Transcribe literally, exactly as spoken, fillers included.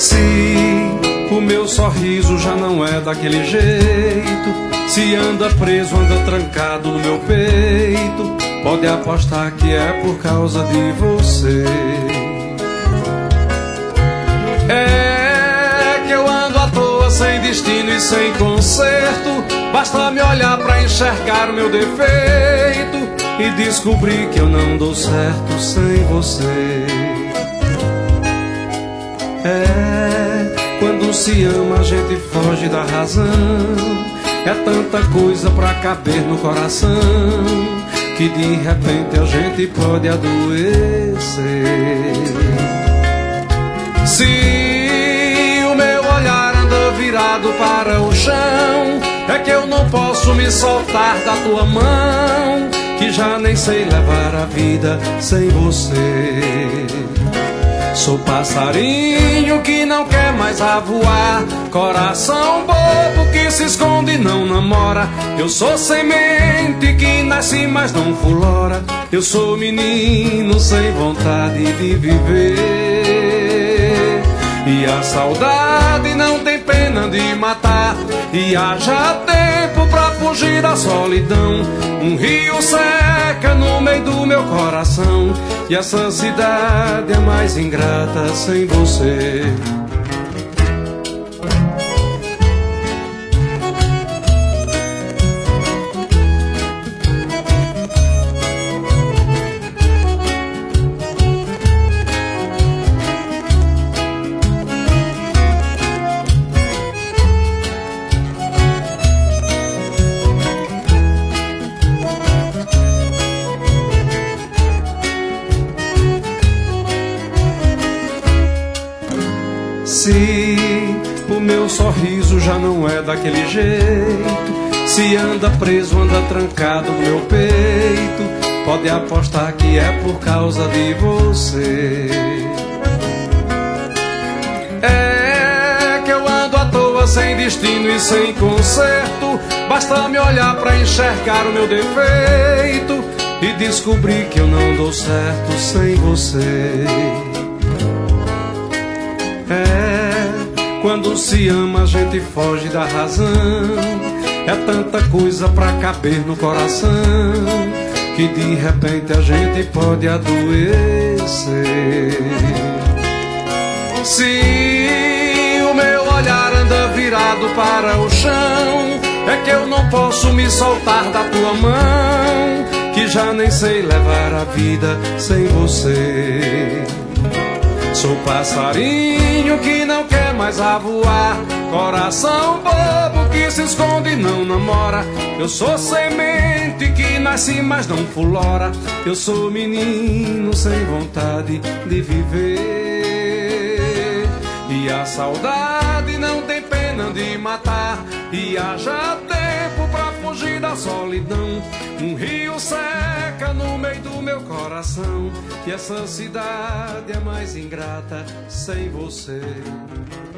Se o meu sorriso já não é daquele jeito, se anda preso, anda trancado no meu peito, pode apostar que é por causa de você. É que eu ando à toa, sem destino e sem conserto. Basta me olhar pra enxergar o meu defeito e descobrir que eu não dou certo sem você. É, quando se ama a gente foge da razão. É tanta coisa pra caber no coração que de repente a gente pode adoecer. Se o meu olhar anda virado para o chão, é que eu não posso me soltar da tua mão, que já nem sei levar a vida sem você. Sou passarinho que não quer mais a voar, coração bobo que se esconde e não namora. Eu sou semente que nasce mas não fulora. Eu sou menino sem vontade de viver. E a saudade não tem pena de matar, e haja tempo pra fugir da solidão. Um rio seca no meio do meu coração, e essa cidade é mais ingrata sem você. Se o meu sorriso já não é daquele jeito, se anda preso, anda trancado no meu peito, pode apostar que é por causa de você. É que eu ando à toa, sem destino e sem conserto. Basta me olhar pra enxergar o meu defeito e descobrir que eu não dou certo sem você. É, quando se ama a gente foge da razão. É tanta coisa pra caber no coração que de repente a gente pode adoecer. Se o meu olhar anda virado para o chão, é que eu não posso me soltar da tua mão, que já nem sei levar a vida sem você. Sou passarinho que não quer mais a voar, coração bobo que se esconde e não namora. Eu sou semente que nasce mas não fulora. Eu sou menino sem vontade de viver. E a saudade não tem pena de matar, e haja tempo pra fugir da solidão. Um rio seca no meio do meu coração, e essa cidade é mais ingrata sem você.